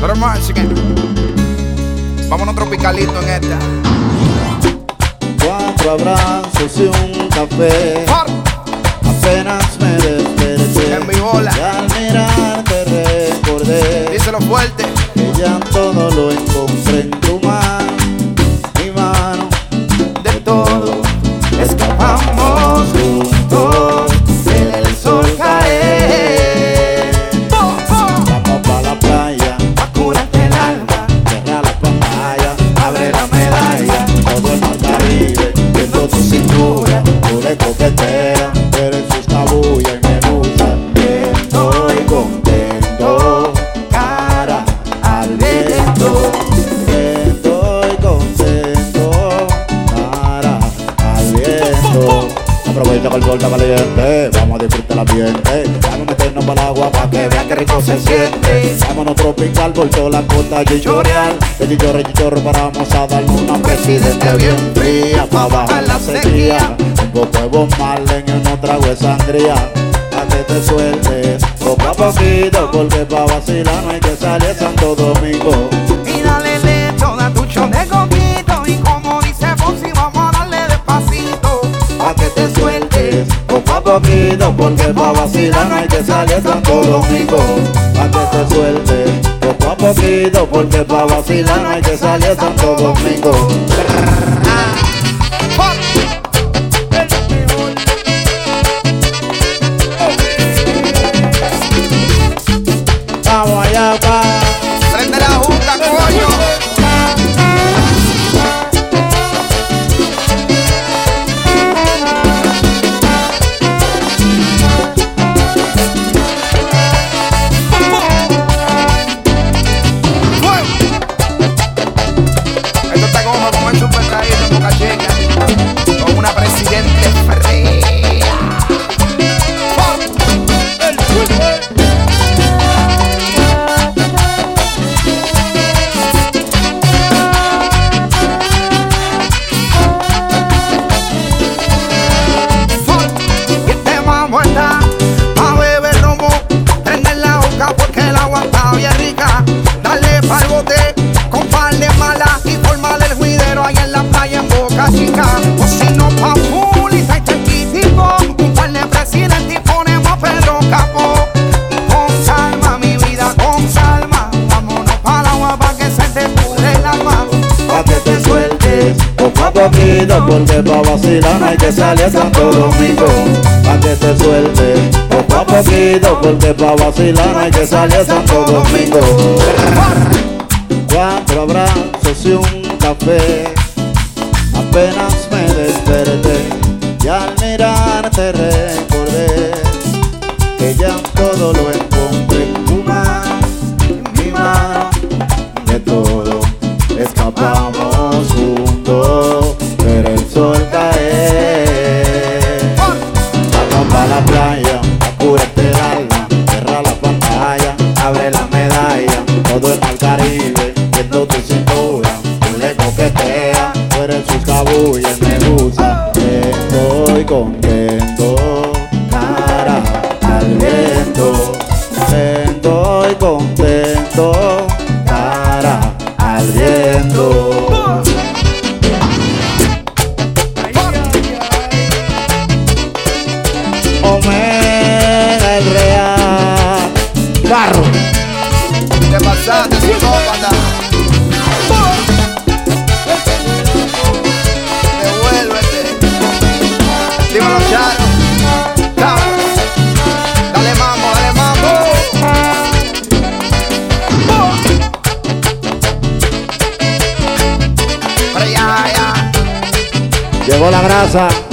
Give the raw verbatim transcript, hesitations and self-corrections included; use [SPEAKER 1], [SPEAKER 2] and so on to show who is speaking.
[SPEAKER 1] Pero más, vámonos tropicalito en esta.
[SPEAKER 2] Cuatro abrazos y un café. Apenas me desperté.
[SPEAKER 1] En mi bola.
[SPEAKER 2] Y al mirarte recordé.
[SPEAKER 1] Díselo fuerte.
[SPEAKER 2] Que ya todo lo encontré en tu mano. Mi mano.
[SPEAKER 1] De todo escapamos juntos. Ver el sol caer.
[SPEAKER 2] Vamos pa' la playa.
[SPEAKER 1] Pa' curarte el alma.
[SPEAKER 2] Cierra la pantalla.
[SPEAKER 1] Abre la medalla.
[SPEAKER 2] Todo el mar Caribe. Viendo tu cintura. Tú le coqueteas. Eres su escabulla y me gusta.
[SPEAKER 1] Estoy contento. Cara al viento.
[SPEAKER 2] Estoy contento. Cara al viento. Aprovecha que el sol está caliente. Vamos a disfrutar el ambiente. Vamos a meternos para el agua para que vean que rico se siente. Vámonos tropical por toda la costa chichorreal. De chichorre, chichorre paramos a darnos una presidente bien fría pa' bajar la sequía. Un poco de Bob Marley y unos tragos de sangría. Pa' que te sueltes poco a poquito, porque pa' vacilar no hay que salir a Santo Domingo.
[SPEAKER 1] Y dale lecho, da tu chon de coquito. Y como dice Fonsi, vamos a darle despacito.
[SPEAKER 2] Pa' que te sueltes poco a poquito, porque pa' vacilar no hay que salir a Santo Domingo. Pa' que te sueltes poco a poquito, porque pa' vacilar no hay que salir a Santo Domingo. Vamos allá, pa.
[SPEAKER 1] Prende la juca, coño. Esto está como como en Super Traído en Boca Chica, con una presidente fría. Y este vamos está a beber romo, prender la boca porque el agua está bien rica. Dale pa'l bote con par de malas y formarle el juidero ahí en la playa en Boca Chica. O si no pa' full y trae chiquitico, un par de presidentes y ponemos a Pedro Capó. Y con calma, mi vida, con calma, vámonos pa'l agua pa' que se te pudre el alma.
[SPEAKER 2] Pa' que te sueltes poco a poquito, porque pa' vacilar no hay que salir a Santo Domingo. Pa' que te sueltes poco a poquito, porque pa' vacilar no hay que salir a Santo Domingo. Cuatro abrazos y un café. Apenas me desperté y al mirarte recordé que ya todo lo encontré en tu mano, en mi mano. De todo escapamos juntos, ver el sol caer. Vamos pa' la playa, a curarte el alma. Cierra la pantalla, abre la medalla. Todo el mar Caribe, viendo tu cintura. Tú le coqueteas, tú eres su escabulla y me gusta. Estoy contento, cara al viento. Estoy contento, cara al viento. Omega el real. Barro.
[SPEAKER 1] Te pasaste, psicópata. Devuélvete. Dímelo, Charo. Dale. Dale mambo, dale mambo. Pero ya, ya.
[SPEAKER 2] Llegó la grasa.